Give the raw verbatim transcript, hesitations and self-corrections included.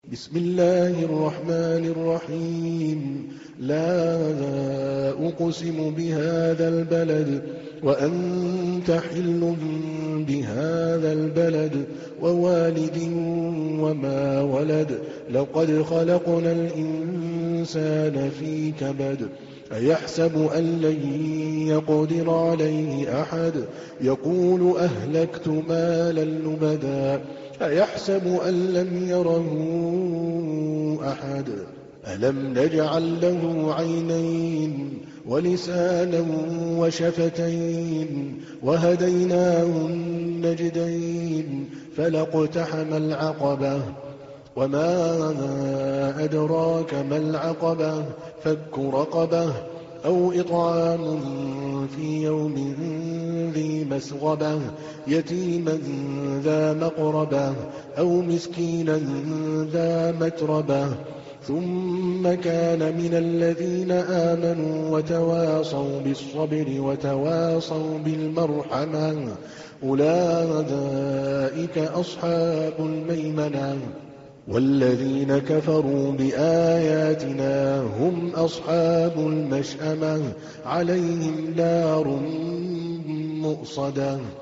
بسم الله الرحمن الرحيم لا أقسم بهذا البلد وأنت حل بهذا البلد ووالد وما ولد لقد خلقنا الإنسان في كبد أيحسب أن لن يقدر عليه أحد يقول أهلكت مالا لبدا أيحسب أن لم يره أحد ألم نجعل له عينين ولسانا وشفتين وهديناه النجدين فلاقتحم العقبة وما أدراك ما العقبة فك رقبة أو إطعام في يوم ذي مسغبة يتيما ذا مقربة أو مسكينا ذا متربة ثم كان من الذين آمنوا وتواصوا بالصبر وتواصوا بالمرحمة أولئك أصحاب الميمنة والذين كفروا بآياتنا هم أصحاب المشأمة عليهم نار مؤصدة